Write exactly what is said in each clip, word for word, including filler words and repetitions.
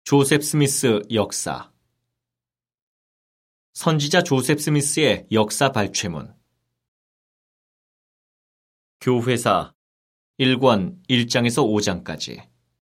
조셉 스미스 역사 선지자 조셉 스미스의 역사 발췌문 교회사 일 권 일 장에서 오 장까지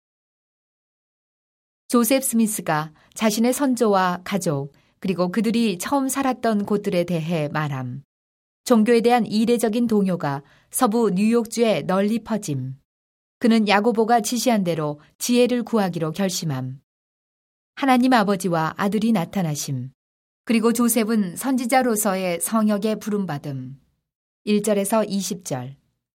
조셉 스미스가 자신의 선조와 가족 그리고 그들이 처음 살았던 곳들에 대해 말함. 종교에 대한 이례적인 동요가 서부 뉴욕주에 널리 퍼짐. 그는 야고보가 지시한 대로 지혜를 구하기로 결심함. 하나님 아버지와 아들이 나타나심. 그리고 조셉은 선지자로서의 성역에 부름받음. 일 절에서 이십 절.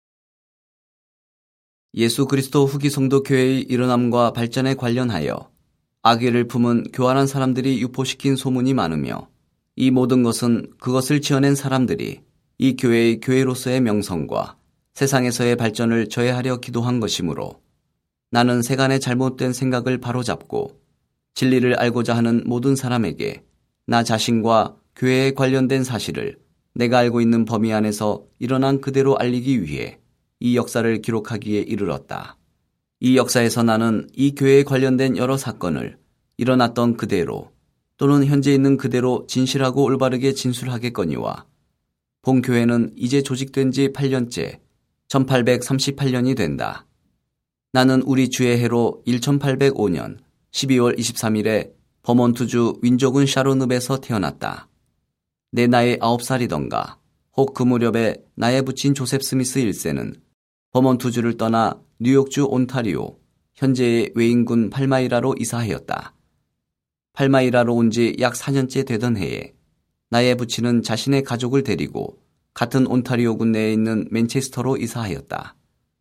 예수 그리스도 후기 성도 교회의 일어남과 발전에 관련하여 아기를 품은 교활한 사람들이 유포시킨 소문이 많으며 이 모든 것은 그것을 지어낸 사람들이 이 교회의 교회로서의 명성과 세상에서의 발전을 저해하려 기도한 것이므로 나는 세간의 잘못된 생각을 바로잡고 진리를 알고자 하는 모든 사람에게 나 자신과 교회에 관련된 사실을 내가 알고 있는 범위 안에서 일어난 그대로 알리기 위해 이 역사를 기록하기에 이르렀다. 이 역사에서 나는 이 교회에 관련된 여러 사건을 일어났던 그대로 또는 현재 있는 그대로 진실하고 올바르게 진술하겠거니와 본교회는 이제 조직된 지 팔 년째 천팔백삼십팔 년이 된다. 나는 우리 주의 해로 천팔백오 년 십이월 이십삼일에 버몬트주 윈조군 샤론읍에서 태어났다. 내 나이 아홉 살이던가 혹 그 무렵에 나의 부친 조셉 스미스 일 세는 버몬트주를 떠나 뉴욕주 온타리오, 현재의 웨인군 팔마이라로 이사하였다. 팔마이라로 온 지 약 사 년째 되던 해에 나의 부친은 자신의 가족을 데리고 같은 온타리오군 내에 있는 맨체스터로 이사하였다.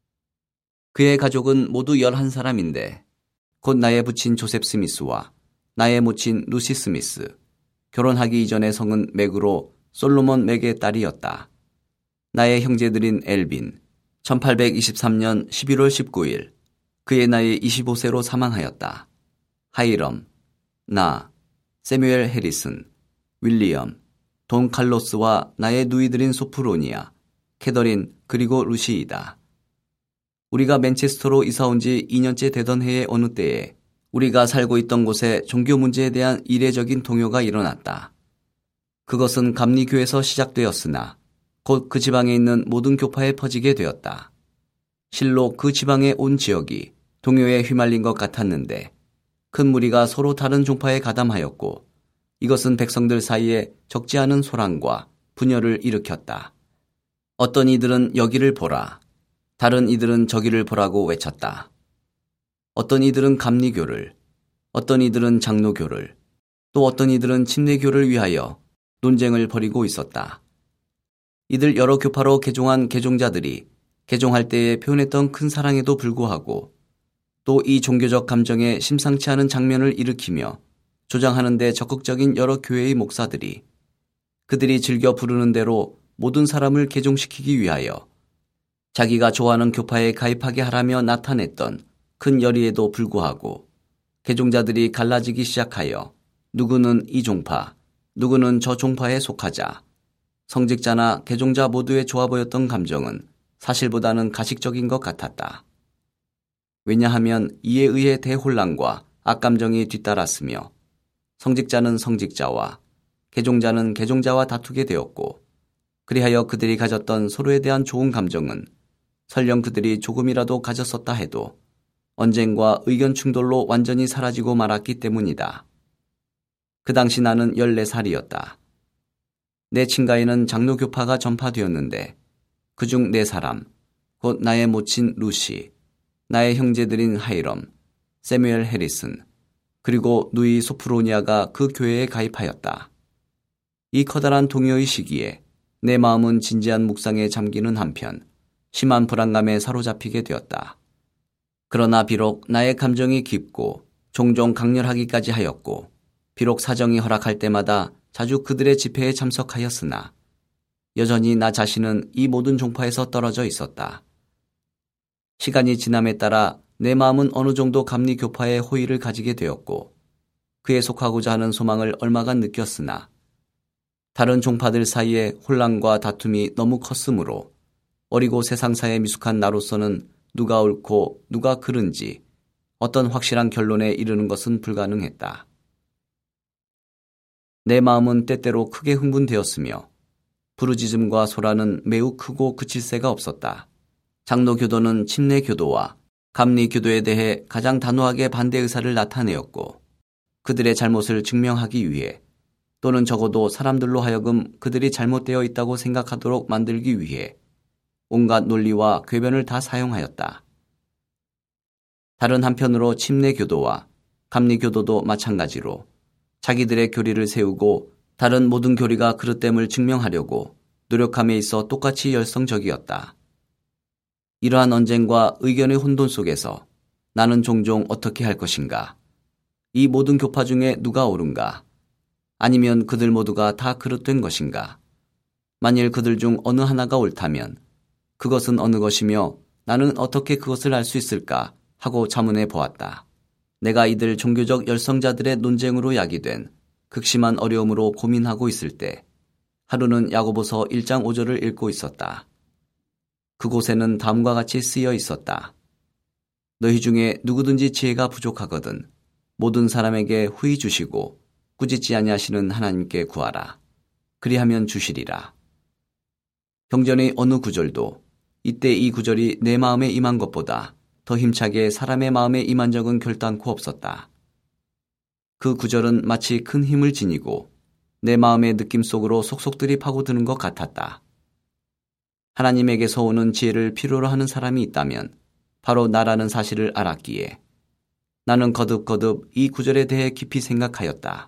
그의 가족은 모두 열한 사람인데 곧 나의 부친 조셉 스미스와 나의 모친 루시 스미스, 결혼하기 이전의 성은 맥으로 솔로몬 맥의 딸이었다. 나의 형제들인 엘빈, 천팔백이십삼 년 십일월 십구일, 그의 나이 이십오 세로 사망하였다. 하이럼, 나, 세뮤엘 해리슨, 윌리엄, 돈 칼로스와 나의 누이들인 소프로니아, 캐더린 그리고 루시이다. 우리가 맨체스터로 이사온 지 이 년째 되던 해의 어느 때에 우리가 살고 있던 곳에 종교 문제에 대한 이례적인 동요가 일어났다. 그것은 감리교에서 시작되었으나 곧 그 지방에 있는 모든 교파에 퍼지게 되었다. 실로 그 지방의 온 지역이 동요에 휘말린 것 같았는데 큰 무리가 서로 다른 종파에 가담하였고 이것은 백성들 사이에 적지 않은 소란과 분열을 일으켰다. 어떤 이들은 여기를 보라, 다른 이들은 저기를 보라고 외쳤다. 어떤 이들은 감리교를, 어떤 이들은 장로교를, 또 어떤 이들은 침례교를 위하여 논쟁을 벌이고 있었다. 이들 여러 교파로 개종한 개종자들이 개종할 때에 표현했던 큰 사랑에도 불구하고 또 이 종교적 감정에 심상치 않은 장면을 일으키며 조장하는 데 적극적인 여러 교회의 목사들이 그들이 즐겨 부르는 대로 모든 사람을 개종시키기 위하여 자기가 좋아하는 교파에 가입하게 하라며 나타냈던 큰 열의에도 불구하고 개종자들이 갈라지기 시작하여 누구는 이 종파, 누구는 저 종파에 속하자 성직자나 개종자 모두에 좋아 보였던 감정은 사실보다는 가식적인 것 같았다. 왜냐하면 이에 의해 대혼란과 악감정이 뒤따랐으며 성직자는 성직자와 개종자는 개종자와 다투게 되었고 그리하여 그들이 가졌던 서로에 대한 좋은 감정은 설령 그들이 조금이라도 가졌었다 해도 언쟁과 의견 충돌로 완전히 사라지고 말았기 때문이다. 그 당시 나는 열네 살이었다. 내 친가에는 장로교파가 전파되었는데 그중 네 사람, 곧 나의 모친 루시, 나의 형제들인 하이럼, 세뮤엘 해리슨, 그리고 누이 소프로니아가 그 교회에 가입하였다. 이 커다란 동요의 시기에 내 마음은 진지한 묵상에 잠기는 한편 심한 불안감에 사로잡히게 되었다. 그러나 비록 나의 감정이 깊고 종종 강렬하기까지 하였고 비록 사정이 허락할 때마다 자주 그들의 집회에 참석하였으나 여전히 나 자신은 이 모든 종파에서 떨어져 있었다. 시간이 지남에 따라 내 마음은 어느 정도 감리교파의 호의를 가지게 되었고 그에 속하고자 하는 소망을 얼마간 느꼈으나 다른 종파들 사이에 혼란과 다툼이 너무 컸으므로 어리고 세상사에 미숙한 나로서는 누가 옳고 누가 그른지 어떤 확실한 결론에 이르는 것은 불가능했다. 내 마음은 때때로 크게 흥분되었으며 부르짖음과 소란은 매우 크고 그칠 새가 없었다. 장로교도는 침례교도와 감리교도에 대해 가장 단호하게 반대 의사를 나타내었고 그들의 잘못을 증명하기 위해 또는 적어도 사람들로 하여금 그들이 잘못되어 있다고 생각하도록 만들기 위해 온갖 논리와 궤변을 다 사용하였다. 다른 한편으로 침례교도와 감리교도도 마찬가지로 자기들의 교리를 세우고 다른 모든 교리가 그릇됨을 증명하려고 노력함에 있어 똑같이 열성적이었다. 이러한 언쟁과 의견의 혼돈 속에서 나는 종종 어떻게 할 것인가? 이 모든 교파 중에 누가 옳은가? 아니면 그들 모두가 다 그릇된 것인가? 만일 그들 중 어느 하나가 옳다면 그것은 어느 것이며 나는 어떻게 그것을 알 수 있을까? 하고 자문해 보았다. 내가 이들 종교적 열성자들의 논쟁으로 야기된 극심한 어려움으로 고민하고 있을 때 하루는 야고보서 일 장 오 절을 읽고 있었다. 그곳에는 다음과 같이 쓰여 있었다. 너희 중에 누구든지 지혜가 부족하거든 모든 사람에게 후히 주시고 꾸짖지 아니하시는 하나님께 구하라. 그리하면 주시리라. 경전의 어느 구절도 이때 이 구절이 내 마음에 임한 것보다 더 힘차게 사람의 마음에 임한 적은 결단코 없었다. 그 구절은 마치 큰 힘을 지니고 내 마음의 느낌 속으로 속속들이 파고드는 것 같았다. 하나님에게서 오는 지혜를 필요로 하는 사람이 있다면 바로 나라는 사실을 알았기에 나는 거듭거듭 이 구절에 대해 깊이 생각하였다.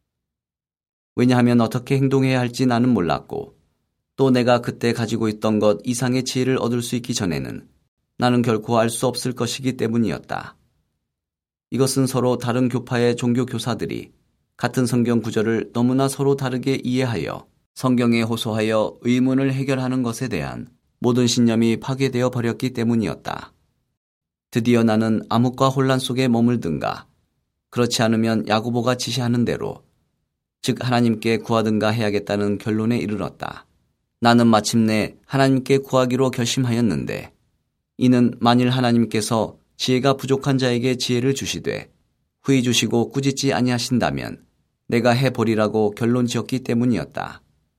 왜냐하면 어떻게 행동해야 할지 나는 몰랐고 또 내가 그때 가지고 있던 것 이상의 지혜를 얻을 수 있기 전에는 나는 결코 알 수 없을 것이기 때문이었다. 이것은 서로 다른 교파의 종교 교사들이 같은 성경 구절을 너무나 서로 다르게 이해하여 성경에 호소하여 의문을 해결하는 것에 대한 모든 신념이 파괴되어 버렸기 때문이었다. 드디어 나는 암흑과 혼란 속에 머물든가 그렇지 않으면 야고보가 지시하는 대로 즉 하나님께 구하든가 해야겠다는 결론에 이르렀다. 나는 마침내 하나님께 구하기로 결심하였는데 이는 만일 하나님께서 지혜가 부족한 자에게 지혜를 주시되 후히 주시고 꾸짖지 아니하신다면 내가 해보리라고 결론 지었기 때문이었다.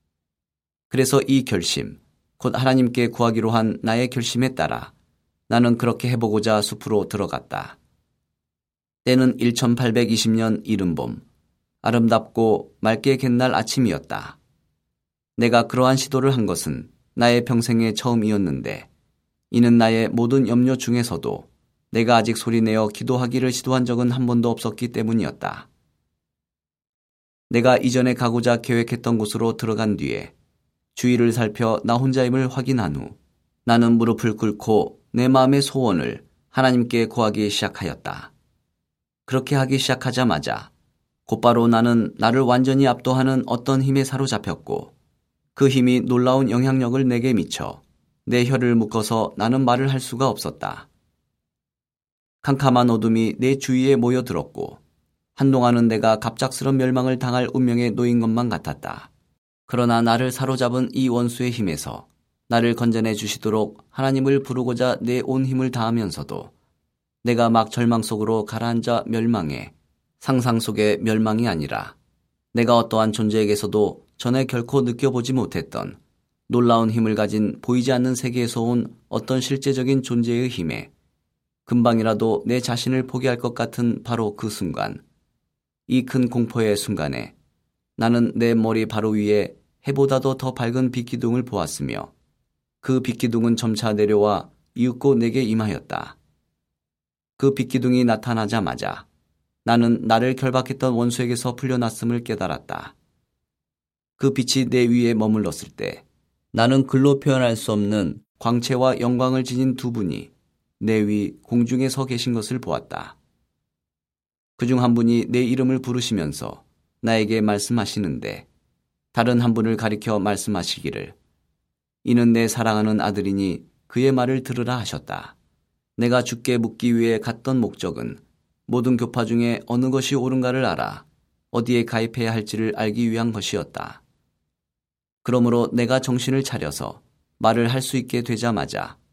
그래서 이 결심, 곧 하나님께 구하기로 한 나의 결심에 따라 나는 그렇게 해보고자 숲으로 들어갔다. 때는 천팔백이십 년 이른봄, 아름답고 맑게 갯날 아침이었다. 내가 그러한 시도를 한 것은 나의 평생에 처음이었는데 이는 나의 모든 염려 중에서도 내가 아직 소리내어 기도하기를 시도한 적은 한 번도 없었기 때문이었다. 내가 이전에 가고자 계획했던 곳으로 들어간 뒤에 주위를 살펴 나 혼자임을 확인한 후 나는 무릎을 꿇고 내 마음의 소원을 하나님께 구하기 시작하였다. 그렇게 하기 시작하자마자 곧바로 나는 나를 완전히 압도하는 어떤 힘에 사로잡혔고 그 힘이 놀라운 영향력을 내게 미쳐 내 혀를 묶어서 나는 말을 할 수가 없었다. 캄캄한 어둠이 내 주위에 모여들었고 한동안은 내가 갑작스런 멸망을 당할 운명에 놓인 것만 같았다. 그러나 나를 사로잡은 이 원수의 힘에서 나를 건져내 주시도록 하나님을 부르고자 내 온 힘을 다하면서도 내가 막 절망 속으로 가라앉아 멸망해 상상 속의 멸망이 아니라 내가 어떠한 존재에게서도 전에 결코 느껴보지 못했던 놀라운 힘을 가진 보이지 않는 세계에서 온 어떤 실제적인 존재의 힘에 금방이라도 내 자신을 포기할 것 같은 바로 그 순간, 이 큰 공포의 순간에 나는 내 머리 바로 위에 해보다도 더 밝은 빛기둥을 보았으며 그 빛기둥은 점차 내려와 이윽고 내게 임하였다. 그 빛기둥이 나타나자마자 나는 나를 결박했던 원수에게서 풀려났음을 깨달았다. 그 빛이 내 위에 머물렀을 때 나는 글로 표현할 수 없는 광채와 영광을 지닌 두 분이 내 위 공중에 서 계신 것을 보았다. 그중 한 분이 내 이름을 부르시면서 나에게 말씀하시는데 다른 한 분을 가리켜 말씀하시기를 이는 내 사랑하는 아들이니 그의 말을 들으라 하셨다. 내가 주께 묻기 위해 갔던 목적은 모든 교파 중에 어느 것이 옳은가를 알아 어디에 가입해야 할지를 알기 위한 것이었다. 그러므로 내가 정신을 차려서 말을 할 수 있게 되자마자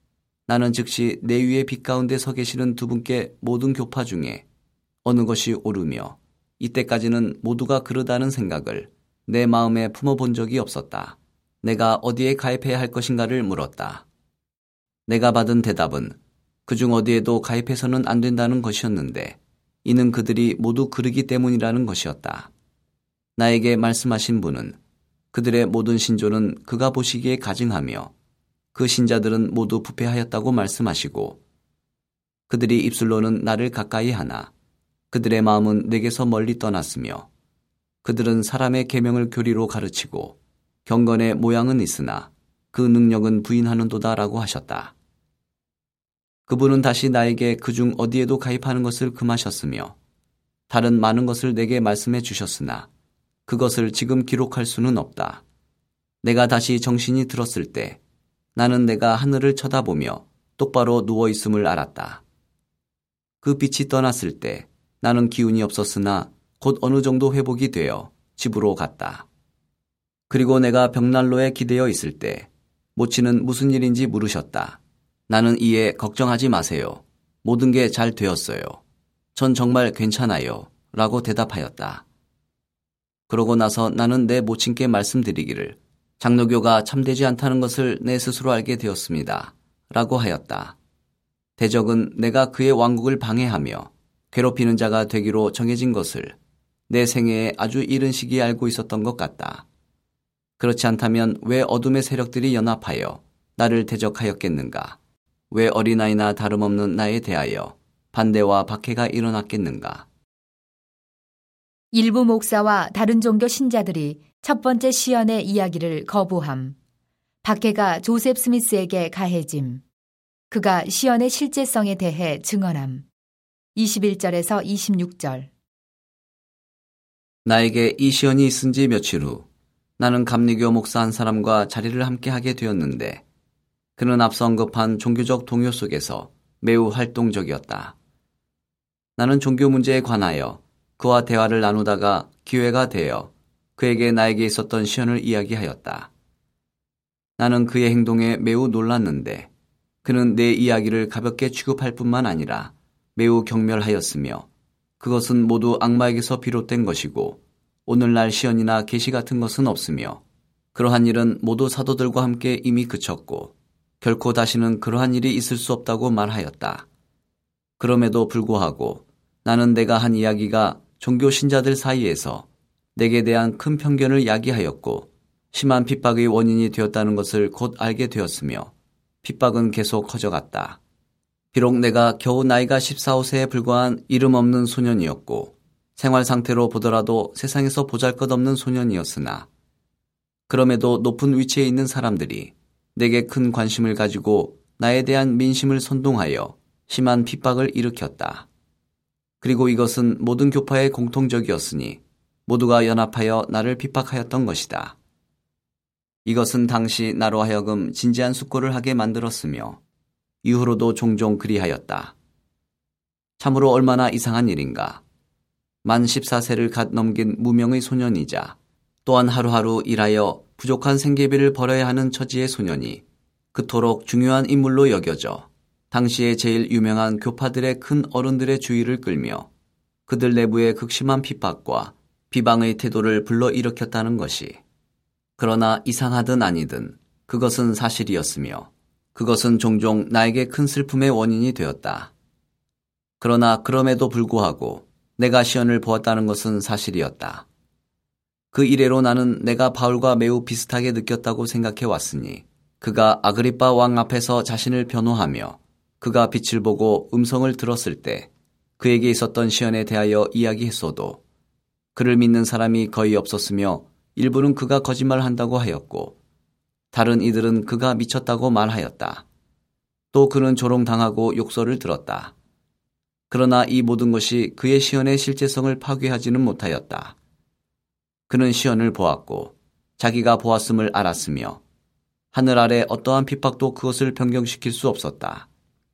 나는 즉시 내 위에 빛 가운데 서 계시는 두 분께 모든 교파 중에 어느 것이 옳으며 이때까지는 모두가 그르다는 생각을 내 마음에 품어본 적이 없었다. 내가 어디에 가입해야 할 것인가를 물었다. 내가 받은 대답은 그중 어디에도 가입해서는 안 된다는 것이었는데 이는 그들이 모두 그르기 때문이라는 것이었다. 나에게 말씀하신 분은 그들의 모든 신조는 그가 보시기에 가증하며 그 신자들은 모두 부패하였다고 말씀하시고 그들이 입술로는 나를 가까이 하나 그들의 마음은 내게서 멀리 떠났으며 그들은 사람의 계명을 교리로 가르치고 경건의 모양은 있으나 그 능력은 부인하는도다라고 하셨다. 그분은 다시 나에게 그중 어디에도 가입하는 것을 금하셨으며 다른 많은 것을 내게 말씀해 주셨으나 그것을 지금 기록할 수는 없다. 내가 다시 정신이 들었을 때 나는 내가 하늘을 쳐다보며 똑바로 누워 있음을 알았다. 그 빛이 떠났을 때 나는 기운이 없었으나 곧 어느 정도 회복이 되어 집으로 갔다. 그리고 내가 벽난로에 기대어 있을 때 모치는 무슨 일인지 물으셨다. 나는 이에 걱정하지 마세요. 모든 게 잘 되었어요. 전 정말 괜찮아요. 라고 대답하였다. 그러고 나서 나는 내 모친께 말씀드리기를 장로교가 참되지 않다는 것을 내 스스로 알게 되었습니다. 라고 하였다. 대적은 내가 그의 왕국을 방해하며 괴롭히는 자가 되기로 정해진 것을 내 생애에 아주 이른 시기에 알고 있었던 것 같다. 그렇지 않다면 왜 어둠의 세력들이 연합하여 나를 대적하였겠는가? 왜 어린아이나 다름없는 나에 대하여 반대와 박해가 일어났겠는가? 일부 목사와 다른 종교 신자들이 첫 번째 시연의 이야기를 거부함. 박해가 조셉 스미스에게 가해짐. 그가 시연의 실제성에 대해 증언함. 이십일 절에서 이십육 절. 나에게 이 시연이 있은 지 며칠 후 나는 감리교 목사 한 사람과 자리를 함께 하게 되었는데 그는 앞서 언급한 종교적 동요 속에서 매우 활동적이었다. 나는 종교 문제에 관하여 그와 대화를 나누다가 기회가 되어 그에게 나에게 있었던 시연을 이야기하였다. 나는 그의 행동에 매우 놀랐는데 그는 내 이야기를 가볍게 취급할 뿐만 아니라 매우 경멸하였으며 그것은 모두 악마에게서 비롯된 것이고 오늘날 시연이나 계시 같은 것은 없으며 그러한 일은 모두 사도들과 함께 이미 그쳤고 결코 다시는 그러한 일이 있을 수 없다고 말하였다. 그럼에도 불구하고 나는 내가 한 이야기가 종교 신자들 사이에서 내게 대한 큰 편견을 야기하였고 심한 핍박의 원인이 되었다는 것을 곧 알게 되었으며 핍박은 계속 커져갔다. 비록 내가 겨우 나이가 십사, 십오세에 불과한 이름 없는 소년이었고 생활 상태로 보더라도 세상에서 보잘것없는 소년이었으나 그럼에도 높은 위치에 있는 사람들이 내게 큰 관심을 가지고 나에 대한 민심을 선동하여 심한 핍박을 일으켰다. 그리고 이것은 모든 교파에 공통적이었으니 모두가 연합하여 나를 핍박하였던 것이다. 이것은 당시 나로 하여금 진지한 숙고를 하게 만들었으며 이후로도 종종 그리하였다. 참으로 얼마나 이상한 일인가. 만 십사세를 갓 넘긴 무명의 소년이자 또한 하루하루 일하여 부족한 생계비를 벌어야 하는 처지의 소년이 그토록 중요한 인물로 여겨져 당시에 제일 유명한 교파들의 큰 어른들의 주의를 끌며 그들 내부의 극심한 핍박과 비방의 태도를 불러일으켰다는 것이. 그러나 이상하든 아니든 그것은 사실이었으며 그것은 종종 나에게 큰 슬픔의 원인이 되었다. 그러나 그럼에도 불구하고 내가 시연을 보았다는 것은 사실이었다. 그 이래로 나는 내가 바울과 매우 비슷하게 느꼈다고 생각해 왔으니 그가 아그리빠 왕 앞에서 자신을 변호하며 그가 빛을 보고 음성을 들었을 때 그에게 있었던 시연에 대하여 이야기했어도 그를 믿는 사람이 거의 없었으며 일부는 그가 거짓말한다고 하였고 다른 이들은 그가 미쳤다고 말하였다. 또 그는 조롱당하고 욕설을 들었다. 그러나 이 모든 것이 그의 시연의 실제성을 파괴하지는 못하였다. 그는 시연을 보았고 자기가 보았음을 알았으며 하늘 아래 어떠한 핍박도 그것을 변경시킬 수 없었다.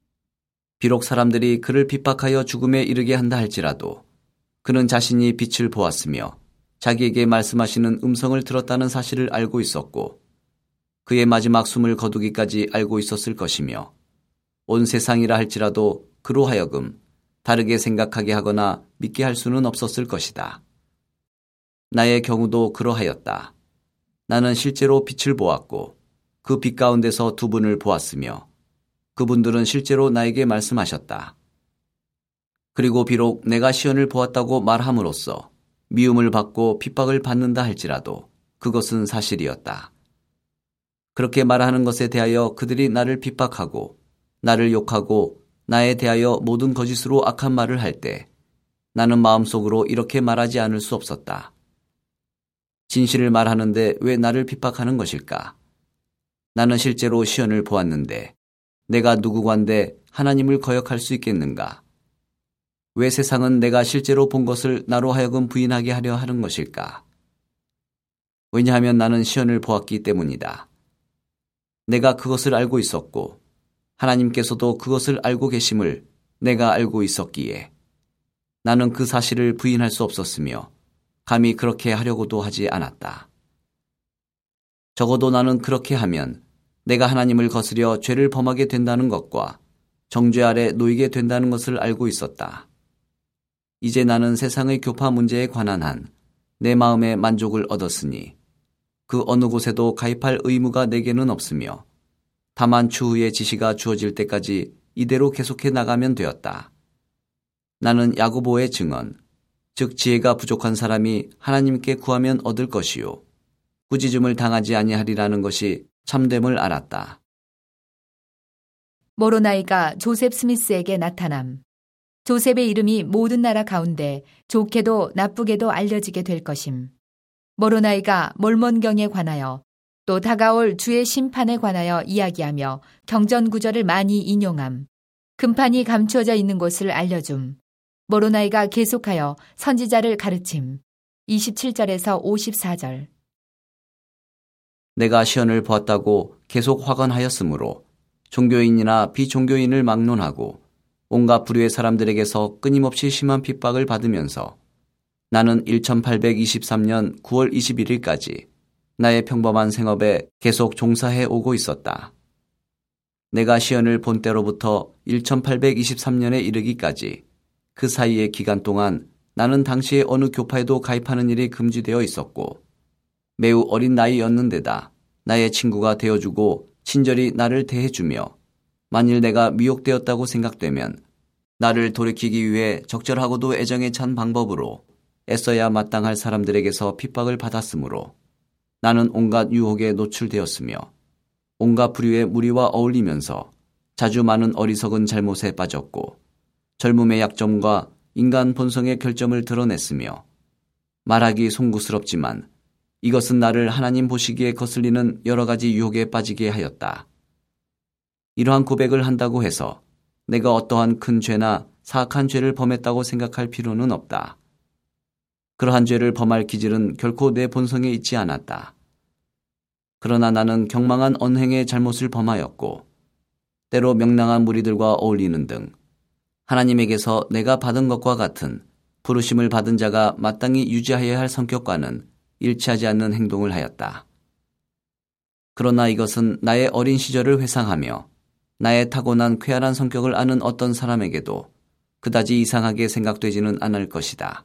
비록 사람들이 그를 핍박하여 죽음에 이르게 한다 할지라도 그는 자신이 빛을 보았으며 자기에게 말씀하시는 음성을 들었다는 사실을 알고 있었고 그의 마지막 숨을 거두기까지 알고 있었을 것이며 온 세상이라 할지라도 그로 하여금 다르게 생각하게 하거나 믿게 할 수는 없었을 것이다. 나의 경우도 그러하였다. 나는 실제로 빛을 보았고 그 빛 가운데서 두 분을 보았으며 그분들은 실제로 나에게 말씀하셨다. 그리고 비록 내가 시연을 보았다고 말함으로써 미움을 받고 핍박을 받는다 할지라도 그것은 사실이었다. 그렇게 말하는 것에 대하여 그들이 나를 핍박하고 나를 욕하고 나에 대하여 모든 거짓으로 악한 말을 할 때 나는 마음속으로 이렇게 말하지 않을 수 없었다. 진실을 말하는데 왜 나를 핍박하는 것일까? 나는 실제로 시연을 보았는데 내가 누구관데 하나님을 거역할 수 있겠는가? 왜 세상은 내가 실제로 본 것을 나로 하여금 부인하게 하려 하는 것일까? 왜냐하면 나는 시연을 보았기 때문이다. 내가 그것을 알고 있었고 하나님께서도 그것을 알고 계심을 내가 알고 있었기에 나는 그 사실을 부인할 수 없었으며 감히 그렇게 하려고도 하지 않았다. 적어도 나는 그렇게 하면 내가 하나님을 거스려 죄를 범하게 된다는 것과 정죄 아래 놓이게 된다는 것을 알고 있었다. 이제 나는 세상의 교파 문제에 관한 한 내 마음의 만족을 얻었으니 그 어느 곳에도 가입할 의무가 내게는 없으며 다만 추후의 지시가 주어질 때까지 이대로 계속해 나가면 되었다. 나는 야고보의 증언, 즉 지혜가 부족한 사람이 하나님께 구하면 얻을 것이요 꾸짖음을 당하지 아니하리라는 것이 참됨을 알았다. 모로나이가 조셉 스미스에게 나타남. 조셉의 이름이 모든 나라 가운데 좋게도 나쁘게도 알려지게 될 것임. 모로나이가 몰몬경에 관하여 또 다가올 주의 심판에 관하여 이야기하며 경전 구절을 많이 인용함. 금판이 감추어져 있는 곳을 알려줌. 모로나이가 계속하여 선지자를 가르침. 이십칠 절에서 오십사 절. 내가 시연을 보았다고 계속 확언하였으므로 종교인이나 비종교인을 막론하고 온갖 부류의 사람들에게서 끊임없이 심한 핍박을 받으면서 나는 천팔백이십삼 년 구월 이십일일까지 나의 평범한 생업에 계속 종사해 오고 있었다. 내가 시연을 본 때로부터 천팔백이십삼 년에 이르기까지 그 사이의 기간 동안 나는 당시에 어느 교파에도 가입하는 일이 금지되어 있었고 매우 어린 나이였는데다 나의 친구가 되어주고 친절히 나를 대해주며 만일 내가 미혹되었다고 생각되면 나를 돌이키기 위해 적절하고도 애정에 찬 방법으로 애써야 마땅할 사람들에게서 핍박을 받았으므로 나는 온갖 유혹에 노출되었으며 온갖 부류의 무리와 어울리면서 자주 많은 어리석은 잘못에 빠졌고 젊음의 약점과 인간 본성의 결점을 드러냈으며 말하기 송구스럽지만 이것은 나를 하나님 보시기에 거슬리는 여러 가지 유혹에 빠지게 하였다. 이러한 고백을 한다고 해서 내가 어떠한 큰 죄나 사악한 죄를 범했다고 생각할 필요는 없다. 그러한 죄를 범할 기질은 결코 내 본성에 있지 않았다. 그러나 나는 경망한 언행의 잘못을 범하였고 때로 명랑한 무리들과 어울리는 등 하나님에게서 내가 받은 것과 같은 부르심을 받은 자가 마땅히 유지하여야 할 성격과는 일치하지 않는 행동을 하였다. 그러나 이것은 나의 어린 시절을 회상하며 나의 타고난 쾌활한 성격을 아는 어떤 사람에게도 그다지 이상하게 생각되지는 않을 것이다.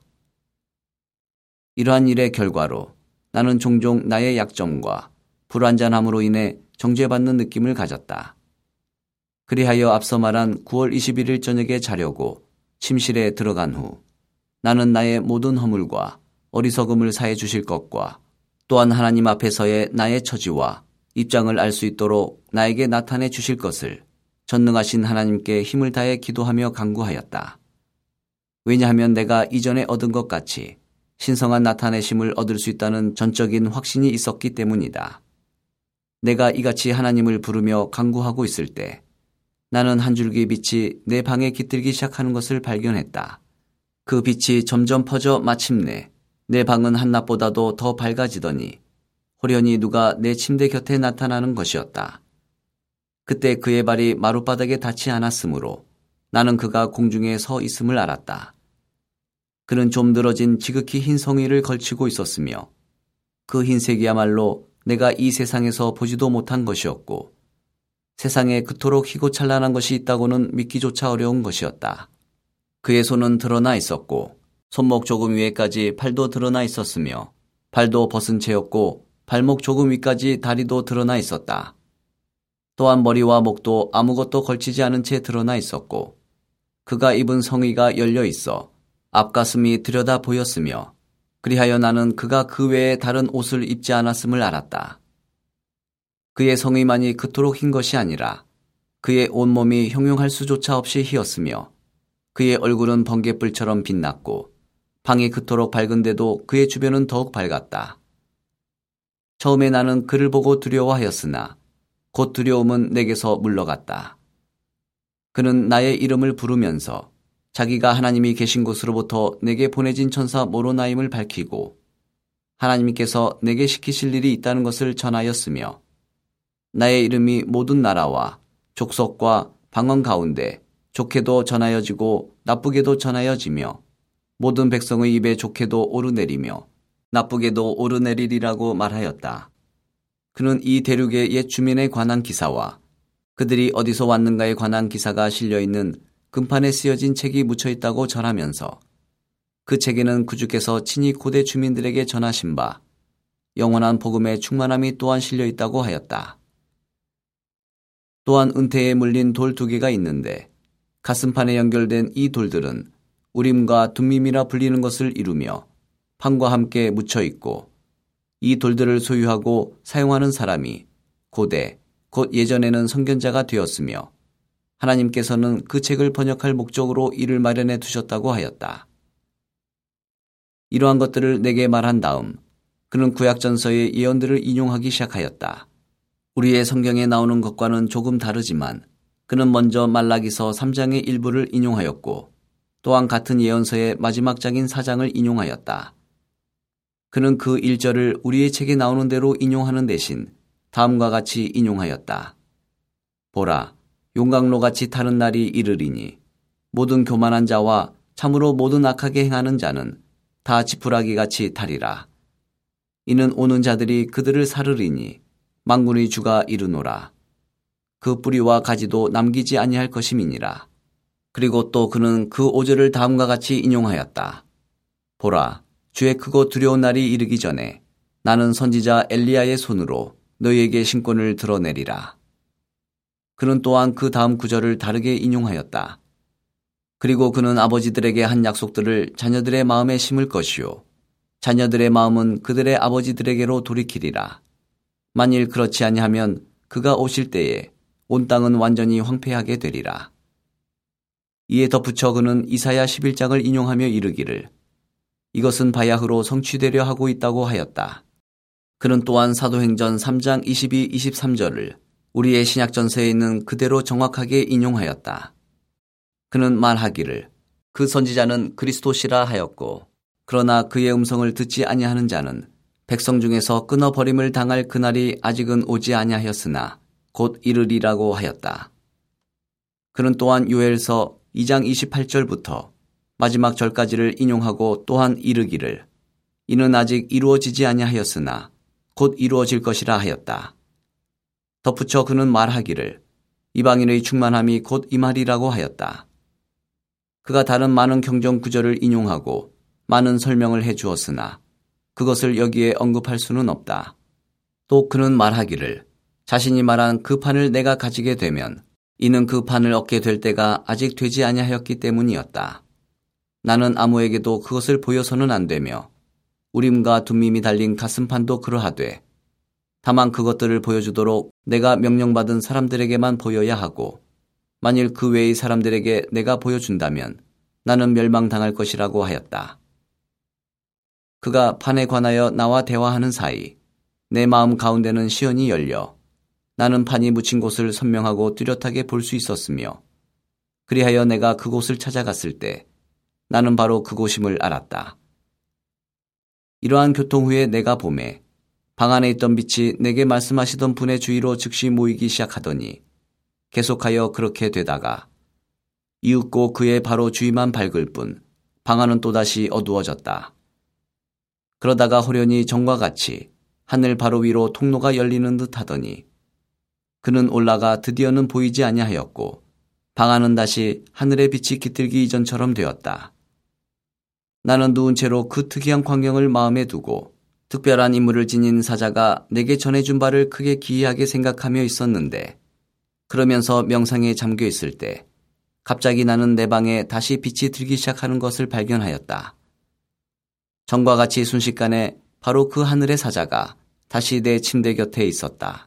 이러한 일의 결과로 나는 종종 나의 약점과 불완전함으로 인해 정죄받는 느낌을 가졌다. 그리하여 앞서 말한 구월 이십일일 저녁에 자려고 침실에 들어간 후 나는 나의 모든 허물과 어리석음을 사해 주실 것과 또한 하나님 앞에서의 나의 처지와 입장을 알 수 있도록 나에게 나타내 주실 것을 전능하신 하나님께 힘을 다해 기도하며 간구하였다. 왜냐하면 내가 이전에 얻은 것 같이 신성한 나타내심을 얻을 수 있다는 전적인 확신이 있었기 때문이다. 내가 이같이 하나님을 부르며 간구하고 있을 때 나는 한 줄기 빛이 내 방에 깃들기 시작하는 것을 발견했다. 그 빛이 점점 퍼져 마침내 내 방은 한낮보다도 더 밝아지더니 호련히 누가 내 침대 곁에 나타나는 것이었다. 그때 그의 발이 마룻바닥에 닿지 않았으므로 나는 그가 공중에 서 있음을 알았다. 그는 좀 늘어진 지극히 흰 성의를 걸치고 있었으며 그 흰색이야말로 내가 이 세상에서 보지도 못한 것이었고 세상에 그토록 희고 찬란한 것이 있다고는 믿기조차 어려운 것이었다. 그의 손은 드러나 있었고 손목 조금 위에까지 팔도 드러나 있었으며 발도 벗은 채였고 발목 조금 위까지 다리도 드러나 있었다. 또한 머리와 목도 아무것도 걸치지 않은 채 드러나 있었고 그가 입은 성의가 열려 있어 앞가슴이 들여다 보였으며 그리하여 나는 그가 그 외에 다른 옷을 입지 않았음을 알았다. 그의 성의만이 그토록 흰 것이 아니라 그의 온몸이 형용할 수조차 없이 희었으며 그의 얼굴은 번갯불처럼 빛났고 방이 그토록 밝은데도 그의 주변은 더욱 밝았다. 처음에 나는 그를 보고 두려워하였으나 곧 두려움은 내게서 물러갔다. 그는 나의 이름을 부르면서 자기가 하나님이 계신 곳으로부터 내게 보내진 천사 모로나임을 밝히고 하나님께서 내게 시키실 일이 있다는 것을 전하였으며 나의 이름이 모든 나라와 족속과 방언 가운데 좋게도 전하여지고 나쁘게도 전하여지며 모든 백성의 입에 좋게도 오르내리며 나쁘게도 오르내리리라고 말하였다. 그는 이 대륙의 옛 주민에 관한 기사와 그들이 어디서 왔는가에 관한 기사가 실려있는 금판에 쓰여진 책이 묻혀있다고 전하면서 그 책에는 그주께서 친히 고대 주민들에게 전하신 바 영원한 복음의 충만함이 또한 실려있다고 하였다. 또한 은퇴에 물린 돌 두 개가 있는데 가슴판에 연결된 이 돌들은 우림과 둠밈이라 불리는 것을 이루며 판과 함께 묻혀있고 이 돌들을 소유하고 사용하는 사람이 고대 곧 예전에는 선견자가 되었으며 하나님께서는 그 책을 번역할 목적으로 이를 마련해 두셨다고 하였다. 이러한 것들을 내게 말한 다음 그는 구약전서의 예언들을 인용하기 시작하였다. 우리의 성경에 나오는 것과는 조금 다르지만 그는 먼저 말라기서 삼 장의 일부를 인용하였고 또한 같은 예언서의 마지막 장인 사 장을 인용하였다. 그는 그 일 절을 우리의 책에 나오는 대로 인용하는 대신 다음과 같이 인용하였다. 보라, 용광로같이 타는 날이 이르리니 모든 교만한 자와 참으로 모든 악하게 행하는 자는 다 지푸라기같이 타리라. 이는 오는 자들이 그들을 사르리니 만군의 주가 이르노라. 그 뿌리와 가지도 남기지 아니할 것임이니라. 그리고 또 그는 그 오 절을 다음과 같이 인용하였다. 보라, 주의 크고 두려운 날이 이르기 전에 나는 선지자 엘리야의 손으로 너희에게 신권을 드러내리라. 그는 또한 그 다음 구절을 다르게 인용하였다. 그리고 그는 아버지들에게 한 약속들을 자녀들의 마음에 심을 것이요 자녀들의 마음은 그들의 아버지들에게로 돌이키리라. 만일 그렇지 아니하면 그가 오실 때에 온 땅은 완전히 황폐하게 되리라. 이에 덧붙여 그는 이사야 십일 장을 인용하며 이르기를 이것은 바야흐로 성취되려 하고 있다고 하였다. 그는 또한 사도행전 삼 장 이십이, 이십삼 절을 우리의 신약전서에 있는 그대로 정확하게 인용하였다. 그는 말하기를 그 선지자는 그리스도시라 하였고 그러나 그의 음성을 듣지 아니하는 자는 백성 중에서 끊어버림을 당할 그날이 아직은 오지 아니하였으나 곧 이르리라고 하였다. 그는 또한 요엘서 이 장 이십팔 절부터 마지막 절까지를 인용하고 또한 이르기를 이는 아직 이루어지지 아니하였으나 곧 이루어질 것이라 하였다. 덧붙여 그는 말하기를 이방인의 충만함이 곧 임하리라고 하였다. 그가 다른 많은 경전 구절을 인용하고 많은 설명을 해 주었으나 그것을 여기에 언급할 수는 없다. 또 그는 말하기를 자신이 말한 그 판을 내가 가지게 되면 이는 그 판을 얻게 될 때가 아직 되지 아니하였기 때문이었다. 나는 아무에게도 그것을 보여서는 안 되며 우림과 둠밈이 달린 가슴판도 그러하되 다만 그것들을 보여주도록 내가 명령받은 사람들에게만 보여야 하고 만일 그 외의 사람들에게 내가 보여준다면 나는 멸망당할 것이라고 하였다. 그가 판에 관하여 나와 대화하는 사이 내 마음 가운데는 시원히 열려 나는 판이 묻힌 곳을 선명하고 뚜렷하게 볼 수 있었으며 그리하여 내가 그곳을 찾아갔을 때 나는 바로 그곳임을 알았다. 이러한 교통 후에 내가 보매 방 안에 있던 빛이 내게 말씀하시던 분의 주위로 즉시 모이기 시작하더니 계속하여 그렇게 되다가 이윽고 그의 바로 주위만 밝을 뿐 방 안은 또다시 어두워졌다. 그러다가 호련히 전과 같이 하늘 바로 위로 통로가 열리는 듯 하더니 그는 올라가 드디어는 보이지 아니하였고 방 안은 다시 하늘의 빛이 깃들기 이전처럼 되었다. 나는 누운 채로 그 특이한 광경을 마음에 두고 특별한 임무를 지닌 사자가 내게 전해준 바를 크게 기이하게 생각하며 있었는데, 그러면서 명상에 잠겨 있을 때 갑자기 나는 내 방에 다시 빛이 들기 시작하는 것을 발견하였다. 전과 같이 순식간에 바로 그 하늘의 사자가 다시 내 침대 곁에 있었다.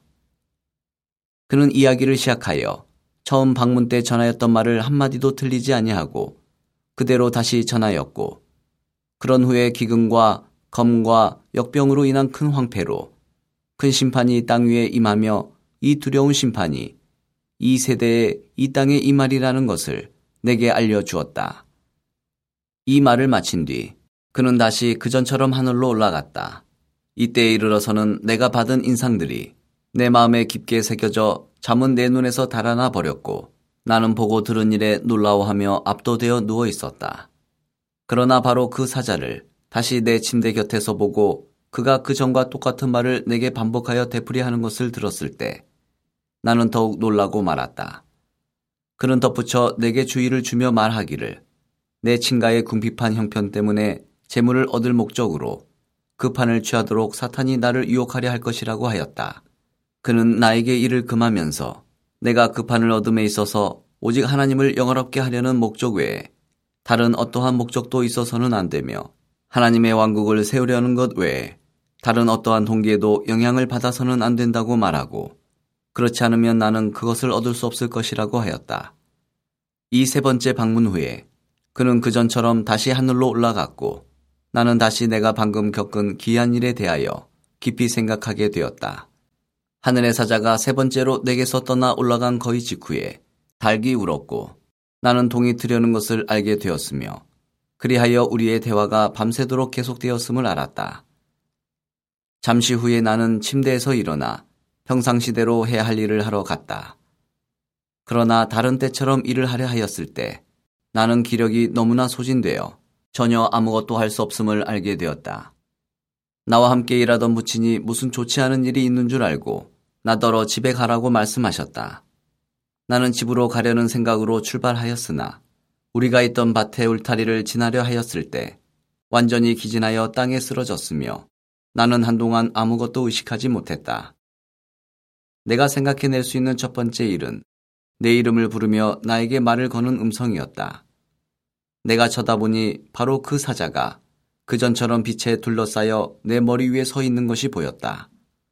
그는 이야기를 시작하여 처음 방문 때 전하였던 말을 한마디도 틀리지 아니하고 그대로 다시 전하였고, 그런 후에 기근과 검과 역병으로 인한 큰 황폐로 큰 심판이 땅 위에 임하며 이 두려운 심판이 이 세대에 이 땅에 임하리라는 것을 내게 알려주었다. 이 말을 마친 뒤 그는 다시 그전처럼 하늘로 올라갔다. 이때에 이르러서는 내가 받은 인상들이 내 마음에 깊게 새겨져 잠은 내 눈에서 달아나 버렸고, 나는 보고 들은 일에 놀라워하며 압도되어 누워 있었다. 그러나 바로 그 사자를 다시 내 침대 곁에서 보고 그가 그 전과 똑같은 말을 내게 반복하여 되풀이하는 것을 들었을 때 나는 더욱 놀라고 말았다. 그는 덧붙여 내게 주의를 주며 말하기를 내 친가의 궁핍한 형편 때문에 재물을 얻을 목적으로 그 판을 취하도록 사탄이 나를 유혹하려 할 것이라고 하였다. 그는 나에게 이를 금하면서 내가 그 판을 얻음에 있어서 오직 하나님을 영화롭게 하려는 목적 외에 다른 어떠한 목적도 있어서는 안 되며, 하나님의 왕국을 세우려는 것 외에 다른 어떠한 동기에도 영향을 받아서는 안 된다고 말하고, 그렇지 않으면 나는 그것을 얻을 수 없을 것이라고 하였다. 이 세 번째 방문 후에 그는 그전처럼 다시 하늘로 올라갔고, 나는 다시 내가 방금 겪은 기이한 일에 대하여 깊이 생각하게 되었다. 하늘의 사자가 세 번째로 내게서 떠나 올라간 거의 직후에 닭이 울었고, 나는 동이 트려는 것을 알게 되었으며, 그리하여 우리의 대화가 밤새도록 계속되었음을 알았다. 잠시 후에 나는 침대에서 일어나 평상시대로 해야 할 일을 하러 갔다. 그러나 다른 때처럼 일을 하려 하였을 때 나는 기력이 너무나 소진되어 전혀 아무것도 할 수 없음을 알게 되었다. 나와 함께 일하던 부친이 무슨 좋지 않은 일이 있는 줄 알고 나더러 집에 가라고 말씀하셨다. 나는 집으로 가려는 생각으로 출발하였으나 우리가 있던 밭의 울타리를 지나려 하였을 때 완전히 기진하여 땅에 쓰러졌으며 나는 한동안 아무것도 의식하지 못했다. 내가 생각해낼 수 있는 첫 번째 일은 내 이름을 부르며 나에게 말을 거는 음성이었다. 내가 쳐다보니 바로 그 사자가 그전처럼 빛에 둘러싸여 내 머리 위에 서 있는 것이 보였다.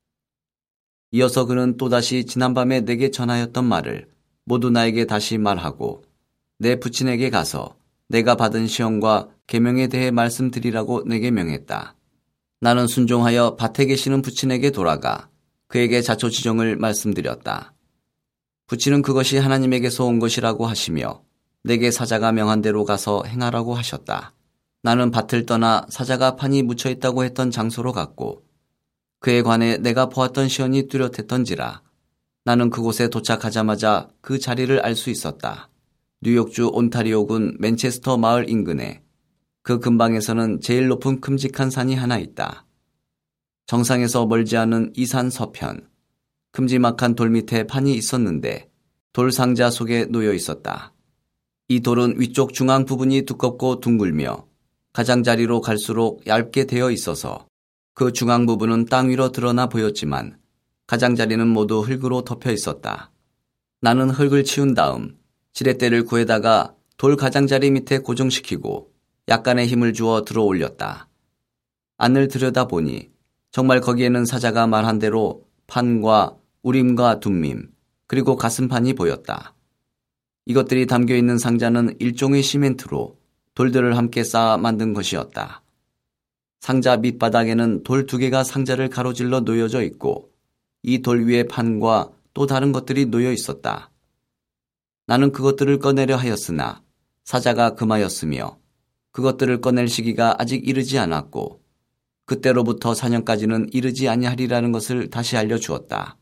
이어서 그는 또다시 지난밤에 내게 전하였던 말을 모두 나에게 다시 말하고 내 부친에게 가서 내가 받은 시험과 계명에 대해 말씀드리라고 내게 명했다. 나는 순종하여 밭에 계시는 부친에게 돌아가 그에게 자초지종을 말씀드렸다. 부친은 그것이 하나님에게서 온 것이라고 하시며 내게 사자가 명한 대로 가서 행하라고 하셨다. 나는 밭을 떠나 사자가 판이 묻혀 있다고 했던 장소로 갔고 그에 관해 내가 보았던 시연이 뚜렷했던지라 나는 그곳에 도착하자마자 그 자리를 알 수 있었다. 뉴욕주 온타리오군 맨체스터 마을 인근에 그 근방에서는 제일 높은 큼직한 산이 하나 있다. 정상에서 멀지 않은 이 산 서편, 큼지막한 돌 밑에 판이 있었는데 돌 상자 속에 놓여 있었다. 이 돌은 위쪽 중앙 부분이 두껍고 둥글며 가장자리로 갈수록 얇게 되어 있어서 그 중앙 부분은 땅 위로 드러나 보였지만 가장자리는 모두 흙으로 덮여 있었다. 나는 흙을 치운 다음 지렛대를 구해다가 돌 가장자리 밑에 고정시키고 약간의 힘을 주어 들어 올렸다. 안을 들여다보니 정말 거기에는 사자가 말한 대로 판과 우림과 둠밈 그리고 가슴판이 보였다. 이것들이 담겨있는 상자는 일종의 시멘트로 돌들을 함께 쌓아 만든 것이었다. 상자 밑바닥에는 돌 두 개가 상자를 가로질러 놓여져 있고 이 돌 위에 판과 또 다른 것들이 놓여 있었다. 나는 그것들을 꺼내려 하였으나 사자가 금하였으며 그것들을 꺼낼 시기가 아직 이르지 않았고 그때로부터 사 년까지는 이르지 아니하리라는 것을 다시 알려주었다.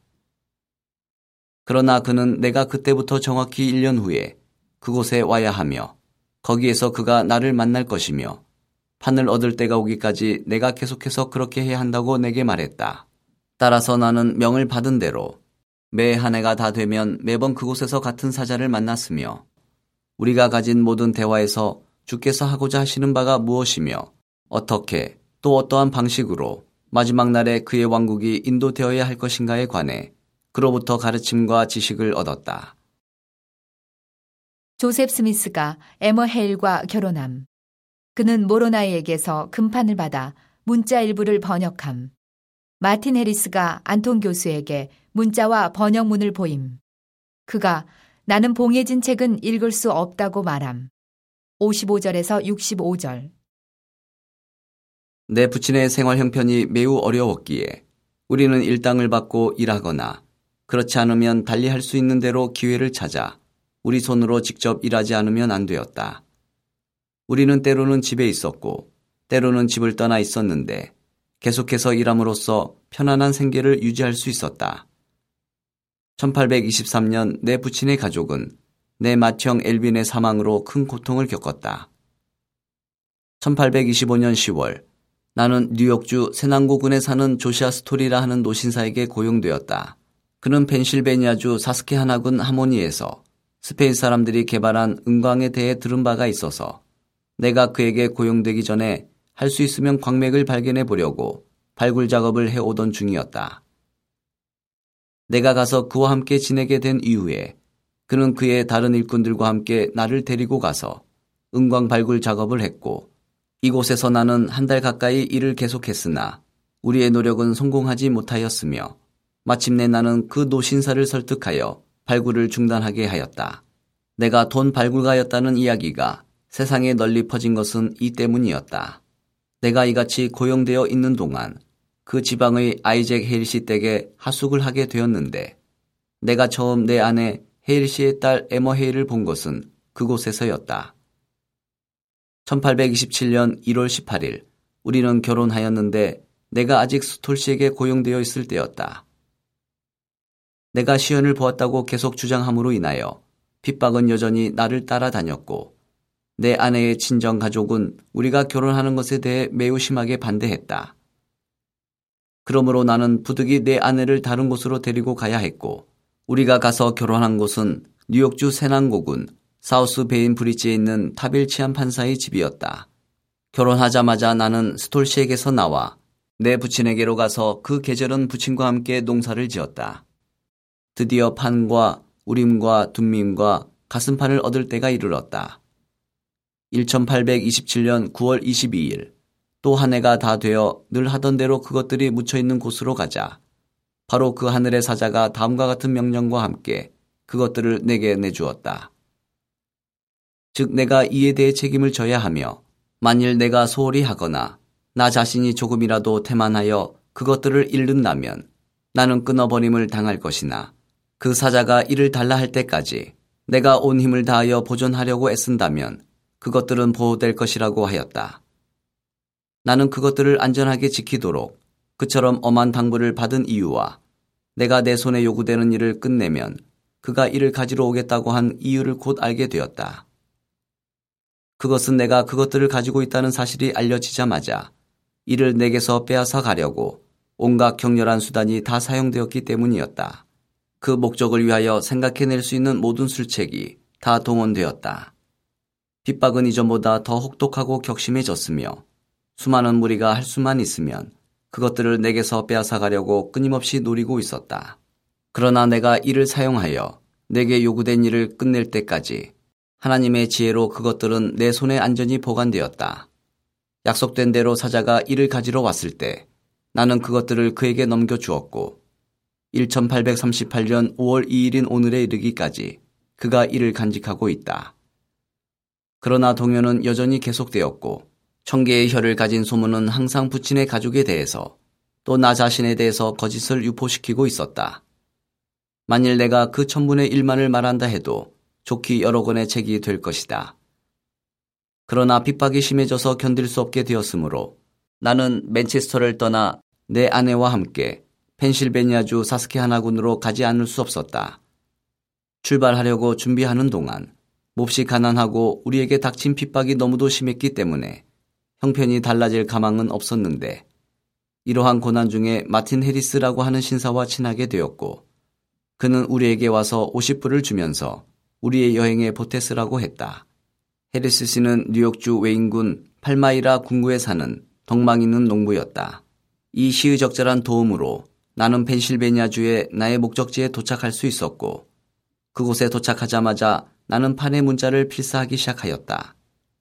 그러나 그는 내가 그때부터 정확히 일 년 후에 그곳에 와야 하며 거기에서 그가 나를 만날 것이며 판을 얻을 때가 오기까지 내가 계속해서 그렇게 해야 한다고 내게 말했다. 따라서 나는 명을 받은 대로 매 한 해가 다 되면 매번 그곳에서 같은 사자를 만났으며 우리가 가진 모든 대화에서 주께서 하고자 하시는 바가 무엇이며 어떻게 또 어떠한 방식으로 마지막 날에 그의 왕국이 인도되어야 할 것인가에 관해 그로부터 가르침과 지식을 얻었다. 조셉 스미스가 에머 헤일과 결혼함. 그는 모로나이에게서 금판을 받아 문자 일부를 번역함. 마틴 해리스가 안톤 교수에게 문자와 번역문을 보임. 그가 나는 봉해진 책은 읽을 수 없다고 말함. 오십오 절에서 육십오 절. 내 부친의 생활 형편이 매우 어려웠기에 우리는 일당을 받고 일하거나 그렇지 않으면 달리 할 수 있는 대로 기회를 찾아 우리 손으로 직접 일하지 않으면 안 되었다. 우리는 때로는 집에 있었고 때로는 집을 떠나 있었는데 계속해서 일함으로써 편안한 생계를 유지할 수 있었다. 천팔백이십삼 년 내 부친의 가족은 내 맏형 엘빈의 사망으로 큰 고통을 겪었다. 천팔백이십오 년 시월 나는 뉴욕주 세난고군에 사는 조시아 스토리라 하는 노신사에게 고용되었다. 그는 펜실베니아주 사스케하나군 하모니에서 스페인 사람들이 개발한 은광에 대해 들은 바가 있어서 내가 그에게 고용되기 전에 할 수 있으면 광맥을 발견해 보려고 발굴 작업을 해오던 중이었다. 내가 가서 그와 함께 지내게 된 이후에 그는 그의 다른 일꾼들과 함께 나를 데리고 가서 은광 발굴 작업을 했고 이곳에서 나는 한 달 가까이 일을 계속했으나 우리의 노력은 성공하지 못하였으며 마침내 나는 그 노신사를 설득하여 발굴을 중단하게 하였다. 내가 돈 발굴가였다는 이야기가 세상에 널리 퍼진 것은 이 때문이었다. 내가 이같이 고용되어 있는 동안 그 지방의 아이잭 헤일 씨 댁에 하숙을 하게 되었는데 내가 처음 내 아내 헤일 씨의 딸 에머 헤일을 본 것은 그곳에서였다. 천팔백이십칠 년 일월 십팔일 우리는 결혼하였는데 내가 아직 스톨 씨에게 고용되어 있을 때였다. 내가 시연을 보았다고 계속 주장함으로 인하여 핍박은 여전히 나를 따라다녔고 내 아내의 친정 가족은 우리가 결혼하는 것에 대해 매우 심하게 반대했다. 그러므로 나는 부득이 내 아내를 다른 곳으로 데리고 가야 했고 우리가 가서 결혼한 곳은 뉴욕주 세난고군 사우스 베인 브리지에 있는 타빌 치안 판사의 집이었다. 결혼하자마자 나는 스톨 씨에게서 나와 내 부친에게로 가서 그 계절은 부친과 함께 농사를 지었다. 드디어 판과 우림과 둠밈과 가슴판을 얻을 때가 이르렀다. 천팔백이십칠 년 구월 이십이일 또 한 해가 다 되어 늘 하던 대로 그것들이 묻혀있는 곳으로 가자 바로 그 하늘의 사자가 다음과 같은 명령과 함께 그것들을 내게 내주었다. 즉 내가 이에 대해 책임을 져야 하며 만일 내가 소홀히 하거나 나 자신이 조금이라도 태만하여 그것들을 잃는다면 나는 끊어버림을 당할 것이나 그 사자가 이를 달라 할 때까지 내가 온 힘을 다하여 보존하려고 애쓴다면 그것들은 보호될 것이라고 하였다. 나는 그것들을 안전하게 지키도록 그처럼 엄한 당부를 받은 이유와 내가 내 손에 요구되는 일을 끝내면 그가 이를 가지러 오겠다고 한 이유를 곧 알게 되었다. 그것은 내가 그것들을 가지고 있다는 사실이 알려지자마자 이를 내게서 빼앗아 가려고 온갖 격렬한 수단이 다 사용되었기 때문이었다. 그 목적을 위하여 생각해낼 수 있는 모든 술책이 다 동원되었다. 핍박은 이전보다 더 혹독하고 격심해졌으며 수많은 무리가 할 수만 있으면 그것들을 내게서 빼앗아 가려고 끊임없이 노리고 있었다. 그러나 내가 이를 사용하여 내게 요구된 일을 끝낼 때까지 하나님의 지혜로 그것들은 내 손에 안전히 보관되었다. 약속된 대로 사자가 이를 가지러 왔을 때 나는 그것들을 그에게 넘겨주었고 천팔백삼십팔 년 오월 이일인 오늘에 이르기까지 그가 이를 간직하고 있다. 그러나 동요는 여전히 계속되었고 천 개의 혀를 가진 소문은 항상 부친의 가족에 대해서 또 나 자신에 대해서 거짓을 유포시키고 있었다. 만일 내가 그 천분의 일만을 말한다 해도 좋기 여러 권의 책이 될 것이다. 그러나 핍박이 심해져서 견딜 수 없게 되었으므로 나는 맨체스터를 떠나 내 아내와 함께 펜실베니아주 사스케하나군으로 가지 않을 수 없었다. 출발하려고 준비하는 동안 몹시 가난하고 우리에게 닥친 핍박이 너무도 심했기 때문에 형편이 달라질 가망은 없었는데 이러한 고난 중에 마틴 해리스라고 하는 신사와 친하게 되었고 그는 우리에게 와서 오십 불을 주면서 우리의 여행에 보태 쓰라고 했다. 해리스 씨는 뉴욕주 웨인군 팔마이라 군구에 사는 덕망 있는 농부였다. 이 시의적절한 도움으로 나는 펜실베니아주의 나의 목적지에 도착할 수 있었고, 그곳에 도착하자마자 나는 판의 문자를 필사하기 시작하였다.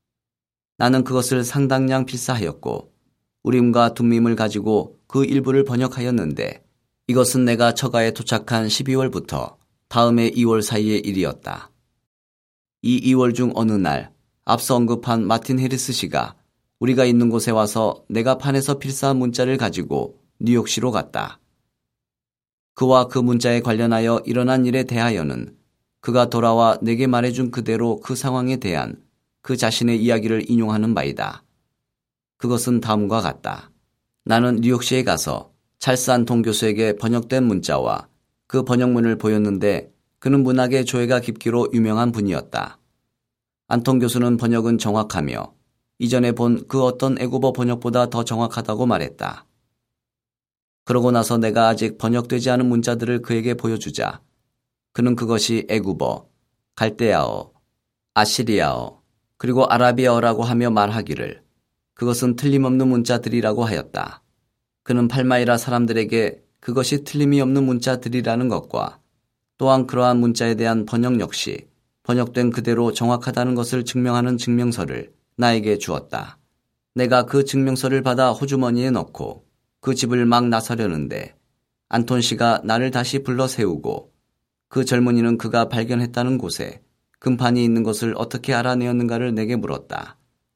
나는 그것을 상당량 필사하였고 우림과 둠밈을 가지고 그 일부를 번역하였는데, 이것은 내가 처가에 도착한 십이월부터 다음해 이월 사이의 일이었다. 이 이월 중 어느 날 앞서 언급한 마틴 해리스 씨가 우리가 있는 곳에 와서 내가 판에서 필사한 문자를 가지고 뉴욕시로 갔다. 그와 그 문자에 관련하여 일어난 일에 대하여는 그가 돌아와 내게 말해준 그대로 그 상황에 대한 그 자신의 이야기를 인용하는 바이다. 그것은 다음과 같다. 나는 뉴욕시에 가서 찰스 안통 교수에게 번역된 문자와 그 번역문을 보였는데 그는 문학의 조예가 깊기로 유명한 분이었다. 안통 교수는 번역은 정확하며 이전에 본 그 어떤 애국어 번역보다 더 정확하다고 말했다. 그러고 나서 내가 아직 번역되지 않은 문자들을 그에게 보여주자 그는 그것이 애국어, 갈대아어, 아시리아어, 그리고 아라비아어라고 하며 말하기를 그것은 틀림없는 문자들이라고 하였다. 그는 팔마이라 사람들에게 그것이 틀림이 없는 문자들이라는 것과 또한 그러한 문자에 대한 번역 역시 번역된 그대로 정확하다는 것을 증명하는 증명서를 나에게 주었다. 내가 그 증명서를 받아 호주머니에 넣고 그 집을 막 나서려는데 안톤 씨가 나를 다시 불러 세우고 그 젊은이는 그가 발견했다는 곳에 금판이 있는 것을 어떻게 알아내었는가를 내게 물었다.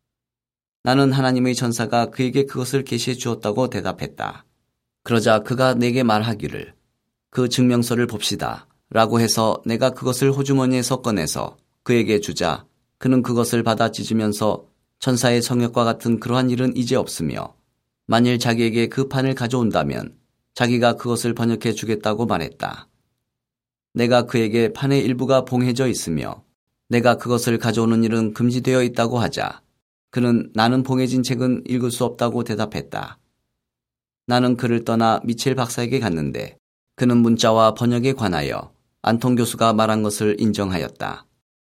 나는 하나님의 전사가 그에게 그것을 계시해 주었다고 대답했다. 그러자 그가 내게 말하기를 그 증명서를 봅시다 라고 해서 내가 그것을 호주머니에서 꺼내서 그에게 주자 그는 그것을 받아 찢으면서 천사의 성역과 같은 그러한 일은 이제 없으며 만일 자기에게 그 판을 가져온다면 자기가 그것을 번역해 주겠다고 말했다. 내가 그에게 판의 일부가 봉해져 있으며 내가 그것을 가져오는 일은 금지되어 있다고 하자 그는 나는 봉해진 책은 읽을 수 없다고 대답했다. 나는 그를 떠나 미첼 박사에게 갔는데 그는 문자와 번역에 관하여 안통 교수가 말한 것을 인정하였다.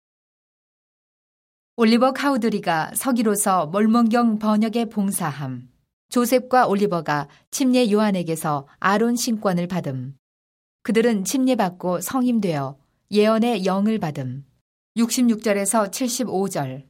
올리버 카우드리가 서기로서 몰몬경 번역에 봉사함. 조셉과 올리버가 침례 요한에게서 아론 신권을 받음. 그들은 침례받고 성임되어 예언의 영을 받음. 육십육 절에서 칠십오 절.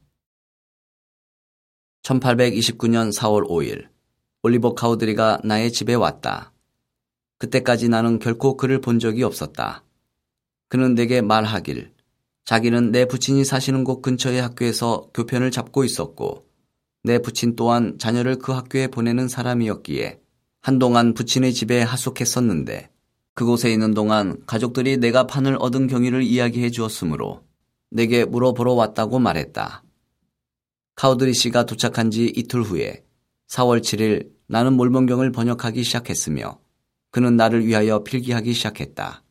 천팔백이십구 년 사월 오일 올리버 카우드리가 나의 집에 왔다. 그때까지 나는 결코 그를 본 적이 없었다. 그는 내게 말하길 자기는 내 부친이 사시는 곳 근처의 학교에서 교편을 잡고 있었고 내 부친 또한 자녀를 그 학교에 보내는 사람이었기에 한동안 부친의 집에 하숙했었는데 그곳에 있는 동안 가족들이 내가 판을 얻은 경위를 이야기해 주었으므로 내게 물어보러 왔다고 말했다. 카우드리 씨가 도착한 지 이틀 후에 사월 칠일 나는 몰몬경을 번역하기 시작했으며 그는 나를 위하여 필기하기 시작했다.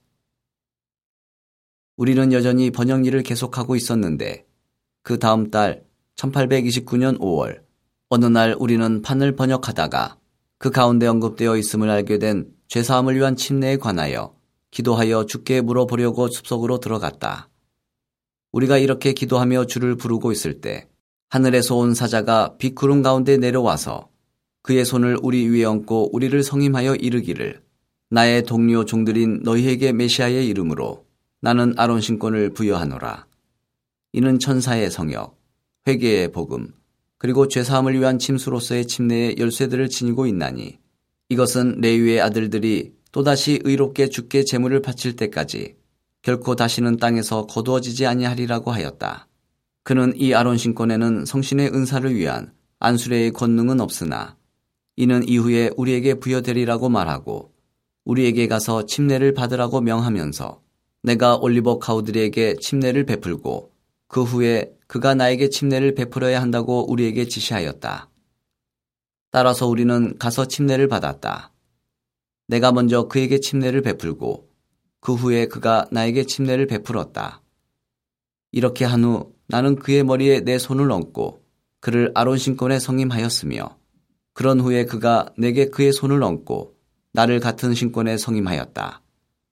우리는 여전히 번역 일을 계속하고 있었는데 그 다음 달 천팔백이십구 년 오월 어느 날 우리는 판을 번역하다가 그 가운데 언급되어 있음을 알게 된 죄사함을 위한 침례에 관하여 기도하여 주께 물어보려고 숲속으로 들어갔다. 우리가 이렇게 기도하며 주를 부르고 있을 때 하늘에서 온 사자가 빛 구름 가운데 내려와서 그의 손을 우리 위에 얹고 우리를 성임하여 이르기를 나의 동료 종들인 너희에게 메시아의 이름으로 나는 아론 신권을 부여하노라. 이는 천사의 성역, 회개의 복음, 그리고 죄사함을 위한 침수로서의 침례의 열쇠들을 지니고 있나니 이것은 레위의 아들들이 또다시 의롭게 주께 제물을 바칠 때까지 결코 다시는 땅에서 거두어지지 아니하리라고 하였다. 그는 이 아론 신권에는 성신의 은사를 위한 안수례의 권능은 없으나 이는 이후에 우리에게 부여되리라고 말하고 우리에게 가서 침례를 받으라고 명하면서 내가 올리버 카우드리에게 침례를 베풀고 그 후에 그가 나에게 침례를 베풀어야 한다고 우리에게 지시하였다. 따라서 우리는 가서 침례를 받았다. 내가 먼저 그에게 침례를 베풀고 그 후에 그가 나에게 침례를 베풀었다. 이렇게 한 후 나는 그의 머리에 내 손을 얹고 그를 아론 신권에 성임하였으며 그런 후에 그가 내게 그의 손을 얹고 나를 같은 신권에 성임하였다.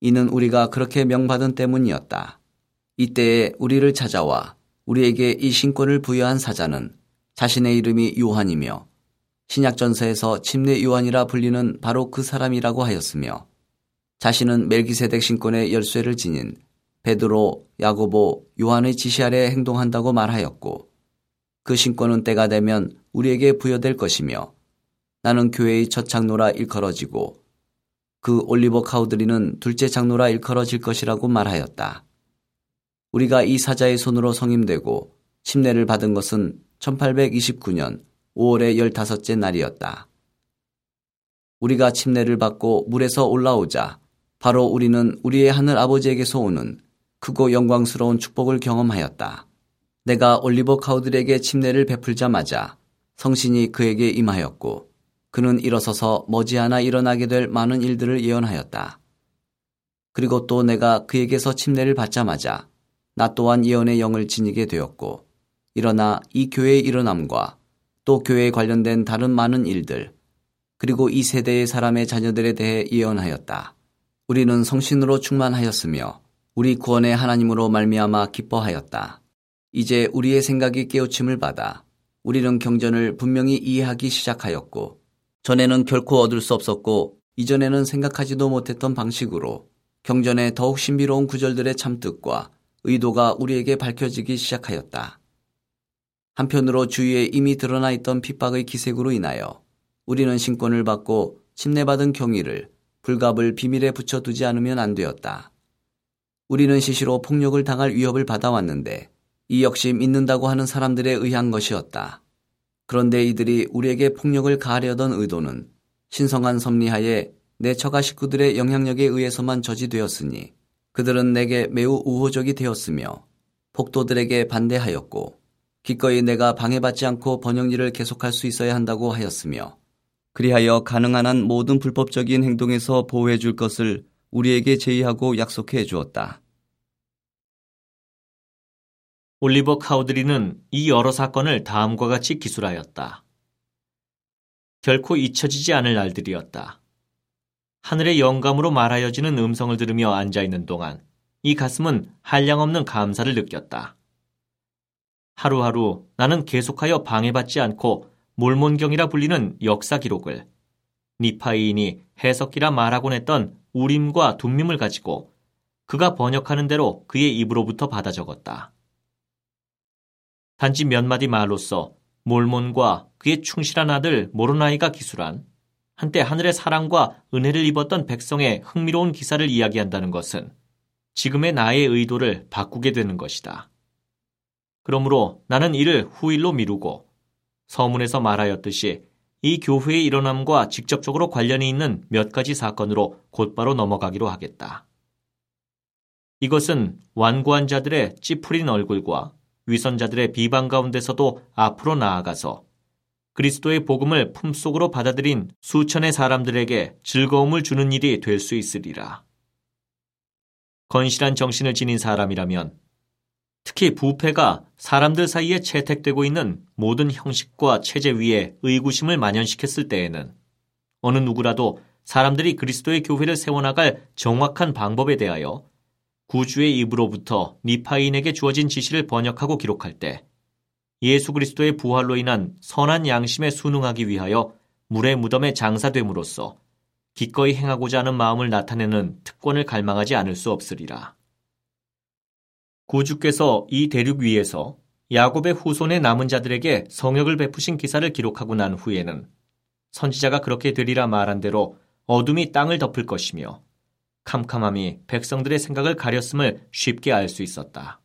이는 우리가 그렇게 명받은 때문이었다. 이때에 우리를 찾아와 우리에게 이 신권을 부여한 사자는 자신의 이름이 요한이며 신약전서에서 침례 요한이라 불리는 바로 그 사람이라고 하였으며 자신은 멜기세덱 신권의 열쇠를 지닌 베드로, 야고보, 요한의 지시 아래 행동한다고 말하였고 그 신권은 때가 되면 우리에게 부여될 것이며 나는 교회의 첫 장로라 일컬어지고 그 올리버 카우드리는 둘째 장로라 일컬어질 것이라고 말하였다. 우리가 이 사자의 손으로 성임되고 침례를 받은 것은 천팔백이십구 년 오월의 열다섯째 날이었다. 우리가 침례를 받고 물에서 올라오자 바로 우리는 우리의 하늘 아버지에게서 오는 크고 영광스러운 축복을 경험하였다. 내가 올리버 카우드리에게 침례를 베풀자마자 성신이 그에게 임하였고 그는 일어서서 머지않아 일어나게 될 많은 일들을 예언하였다. 그리고 또 내가 그에게서 침례를 받자마자 나 또한 예언의 영을 지니게 되었고 일어나 이 교회의 일어남과 또 교회에 관련된 다른 많은 일들 그리고 이 세대의 사람의 자녀들에 대해 예언하였다. 우리는 성신으로 충만하였으며 우리 구원의 하나님으로 말미암아 기뻐하였다. 이제 우리의 생각이 깨우침을 받아 우리는 경전을 분명히 이해하기 시작하였고 전에는 결코 얻을 수 없었고 이전에는 생각하지도 못했던 방식으로 경전의 더욱 신비로운 구절들의 참뜻과 의도가 우리에게 밝혀지기 시작하였다. 한편으로 주위에 이미 드러나 있던 핍박의 기색으로 인하여 우리는 신권을 받고 침례받은 경위를 불갑을 비밀에 붙여두지 않으면 안 되었다. 우리는 시시로 폭력을 당할 위협을 받아왔는데 이 역시 믿는다고 하는 사람들에 의한 것이었다. 그런데 이들이 우리에게 폭력을 가하려던 의도는 신성한 섭리하에 내 처가 식구들의 영향력에 의해서만 저지되었으니 그들은 내게 매우 우호적이 되었으며 폭도들에게 반대하였고 기꺼이 내가 방해받지 않고 번영일을 계속할 수 있어야 한다고 하였으며 그리하여 가능한 한 모든 불법적인 행동에서 보호해 줄 것을 우리에게 제의하고 약속해 주었다. 올리버 카우드리는 이 여러 사건을 다음과 같이 기술하였다. 결코 잊혀지지 않을 날들이었다. 하늘의 영감으로 말하여지는 음성을 들으며 앉아있는 동안 이 가슴은 한량없는 감사를 느꼈다. 하루하루 나는 계속하여 방해받지 않고 몰몬경이라 불리는 역사 기록을 니파이인이 해석기라 말하곤 했던 우림과 둠밈을 가지고 그가 번역하는 대로 그의 입으로부터 받아 적었다. 단지 몇 마디 말로써 몰몬과 그의 충실한 아들 모로나이가 기술한 한때 하늘의 사랑과 은혜를 입었던 백성의 흥미로운 기사를 이야기한다는 것은 지금의 나의 의도를 바꾸게 되는 것이다. 그러므로 나는 이를 후일로 미루고 서문에서 말하였듯이 이 교회의 일어남과 직접적으로 관련이 있는 몇 가지 사건으로 곧바로 넘어가기로 하겠다. 이것은 완고한 자들의 찌푸린 얼굴과 위선자들의 비방 가운데서도 앞으로 나아가서 그리스도의 복음을 품속으로 받아들인 수천의 사람들에게 즐거움을 주는 일이 될 수 있으리라. 건실한 정신을 지닌 사람이라면 특히 부패가 사람들 사이에 채택되고 있는 모든 형식과 체제 위에 의구심을 만연시켰을 때에는 어느 누구라도 사람들이 그리스도의 교회를 세워나갈 정확한 방법에 대하여 구주의 입으로부터 니파인에게 주어진 지시를 번역하고 기록할 때 예수 그리스도의 부활로 인한 선한 양심에 순응하기 위하여 물의 무덤에 장사됨으로써 기꺼이 행하고자 하는 마음을 나타내는 특권을 갈망하지 않을 수 없으리라. 구주께서 이 대륙 위에서 야곱의 후손의 남은 자들에게 성역을 베푸신 기사를 기록하고 난 후에는 선지자가 그렇게 되리라 말한 대로 어둠이 땅을 덮을 것이며 캄캄함이 백성들의 생각을 가렸음을 쉽게 알 수 있었다.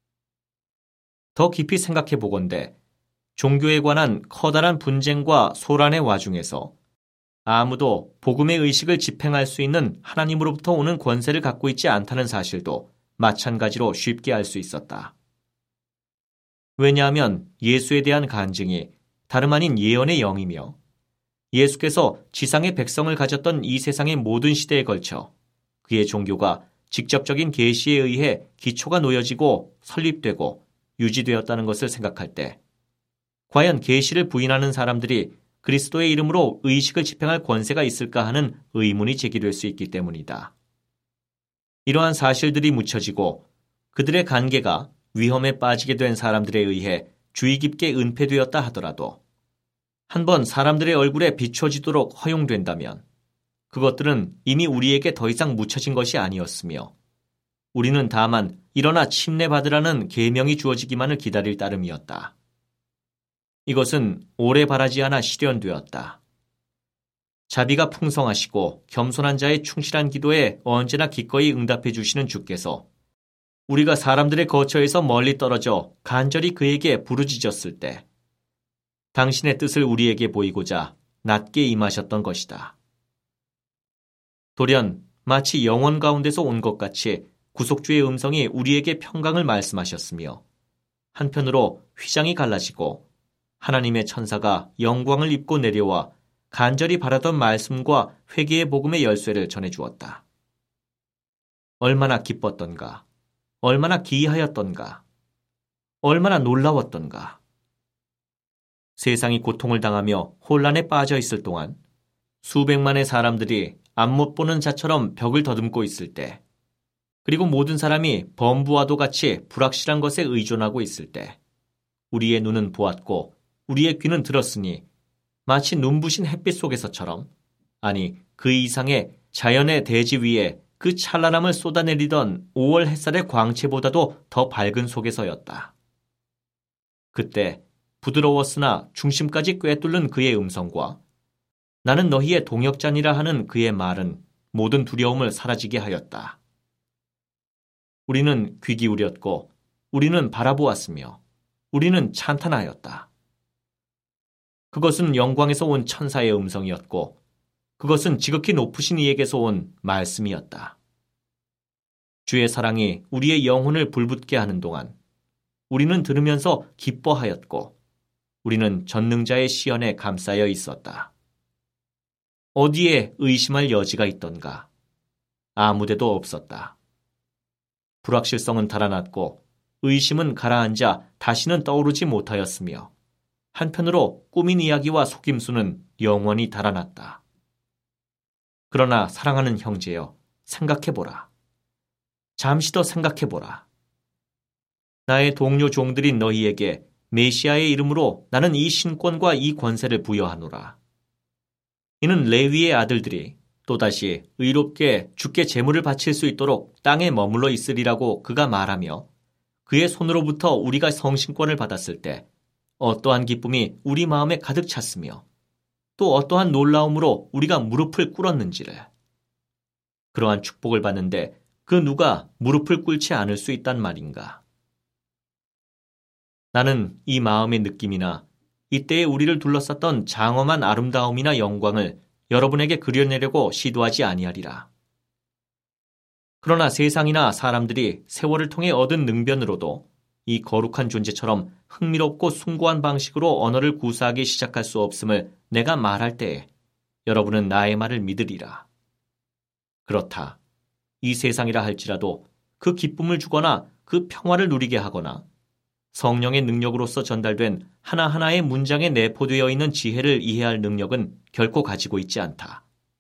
더 깊이 생각해 보건대 종교에 관한 커다란 분쟁과 소란의 와중에서 아무도 복음의 의식을 집행할 수 있는 하나님으로부터 오는 권세를 갖고 있지 않다는 사실도 마찬가지로 쉽게 알 수 있었다. 왜냐하면 예수에 대한 간증이 다름 아닌 예언의 영이며 예수께서 지상의 백성을 가졌던 이 세상의 모든 시대에 걸쳐 그의 종교가 직접적인 계시에 의해 기초가 놓여지고 설립되고 유지되었다는 것을 생각할 때 과연 계시를 부인하는 사람들이 그리스도의 이름으로 의식을 집행할 권세가 있을까 하는 의문이 제기될 수 있기 때문이다. 이러한 사실들이 묻혀지고 그들의 관계가 위험에 빠지게 된 사람들에 의해 주의 깊게 은폐되었다 하더라도 한번 사람들의 얼굴에 비춰지도록 허용된다면 그것들은 이미 우리에게 더 이상 묻혀진 것이 아니었으며 우리는 다만 일어나 침례받으라는 계명이 주어지기만을 기다릴 따름이었다. 이것은 오래 바라지 않아 실현되었다. 자비가 풍성하시고 겸손한 자의 충실한 기도에 언제나 기꺼이 응답해 주시는 주께서 우리가 사람들의 거처에서 멀리 떨어져 간절히 그에게 부르짖었을 때 당신의 뜻을 우리에게 보이고자 낮게 임하셨던 것이다. 돌연 마치 영원 가운데서 온 것 같이 구속주의 음성이 우리에게 평강을 말씀하셨으며 한편으로 휘장이 갈라지고 하나님의 천사가 영광을 입고 내려와 간절히 바라던 말씀과 회개의 복음의 열쇠를 전해주었다. 얼마나 기뻤던가, 얼마나 기이하였던가, 얼마나 놀라웠던가. 세상이 고통을 당하며 혼란에 빠져 있을 동안 수백만의 사람들이 앞 못 보는 자처럼 벽을 더듬고 있을 때, 그리고 모든 사람이 범부와도 같이 불확실한 것에 의존하고 있을 때, 우리의 눈은 보았고 우리의 귀는 들었으니 마치 눈부신 햇빛 속에서처럼, 아니 그 이상의 자연의 대지 위에 그 찬란함을 쏟아내리던 오월 햇살의 광채보다도 더 밝은 속에서였다. 그때 부드러웠으나 중심까지 꿰뚫는 그의 음성과 나는 너희의 동역자니라 하는 그의 말은 모든 두려움을 사라지게 하였다. 우리는 귀 기울였고 우리는 바라보았으며 우리는 찬탄하였다. 그것은 영광에서 온 천사의 음성이었고 그것은 지극히 높으신 이에게서 온 말씀이었다. 주의 사랑이 우리의 영혼을 불붙게 하는 동안 우리는 들으면서 기뻐하였고 우리는 전능자의 시연에 감싸여 있었다. 어디에 의심할 여지가 있던가? 아무데도 없었다. 불확실성은 달아났고 의심은 가라앉아 다시는 떠오르지 못하였으며 한편으로 꾸민 이야기와 속임수는 영원히 달아났다. 그러나 사랑하는 형제여, 생각해보라. 잠시 더 생각해보라. 나의 동료 종들인 너희에게 메시아의 이름으로 나는 이 신권과 이 권세를 부여하노라. 이는 레위의 아들들이 또다시 의롭게 주께 제물을 바칠 수 있도록 땅에 머물러 있으리라고 그가 말하며 그의 손으로부터 우리가 성신권을 받았을 때 어떠한 기쁨이 우리 마음에 가득 찼으며 또 어떠한 놀라움으로 우리가 무릎을 꿇었는지를. 그러한 축복을 받는데 그 누가 무릎을 꿇지 않을 수 있단 말인가. 나는 이 마음의 느낌이나 이때에 우리를 둘러쌌던 장엄한 아름다움이나 영광을 여러분에게 그려내려고 시도하지 아니하리라. 그러나 세상이나 사람들이 세월을 통해 얻은 능변으로도 이 거룩한 존재처럼 흥미롭고 숭고한 방식으로 언어를 구사하기 시작할 수 없음을 내가 말할 때에 여러분은 나의 말을 믿으리라. 그렇다. 이 세상이라 할지라도 그 기쁨을 주거나 그 평화를 누리게 하거나 성령의 능력으로서 전달된 하나하나의 문장에 내포되어 있는 지혜를 이해할 능력은 결코 가지고 있지 않다.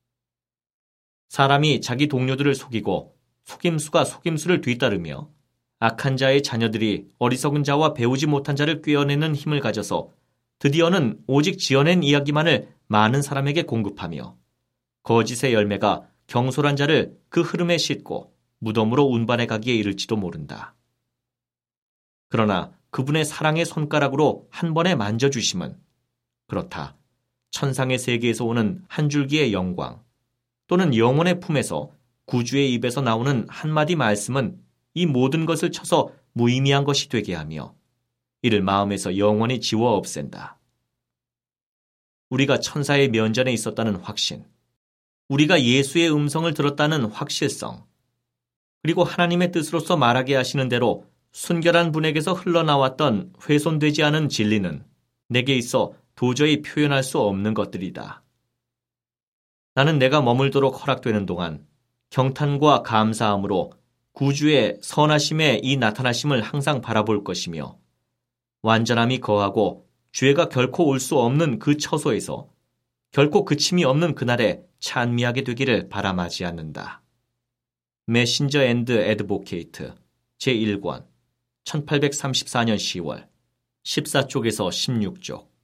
사람이 자기 동료들을 속이고 속임수가 속임수를 뒤따르며 악한 자의 자녀들이 어리석은 자와 배우지 못한 자를 꿰어내는 힘을 가져서 드디어는 오직 지어낸 이야기만을 많은 사람에게 공급하며 거짓의 열매가 경솔한 자를 그 흐름에 싣고 무덤으로 운반해 가기에 이를지도 모른다. 그러나 그분의 사랑의 손가락으로 한 번에 만져주심은 그렇다. 천상의 세계에서 오는 한 줄기의 영광 또는 영혼의 품에서 구주의 입에서 나오는 한마디 말씀은 이 모든 것을 쳐서 무의미한 것이 되게 하며 이를 마음에서 영원히 지워 없앤다. 우리가 천사의 면전에 있었다는 확신, 우리가 예수의 음성을 들었다는 확실성, 그리고 하나님의 뜻으로서 말하게 하시는 대로 순결한 분에게서 흘러나왔던 훼손되지 않은 진리는 내게 있어 도저히 표현할 수 없는 것들이다. 나는 내가 머물도록 허락되는 동안 경탄과 감사함으로 구주의 선하심의 이 나타나심을 항상 바라볼 것이며 완전함이 거하고 죄가 결코 올 수 없는 그 처소에서 결코 그침이 없는 그날에 찬미하게 되기를 바라마지 않는다. 메신저 앤드 애드보케이트 제일 권 천팔백삼십사 년 시월 십사 쪽에서 십육 쪽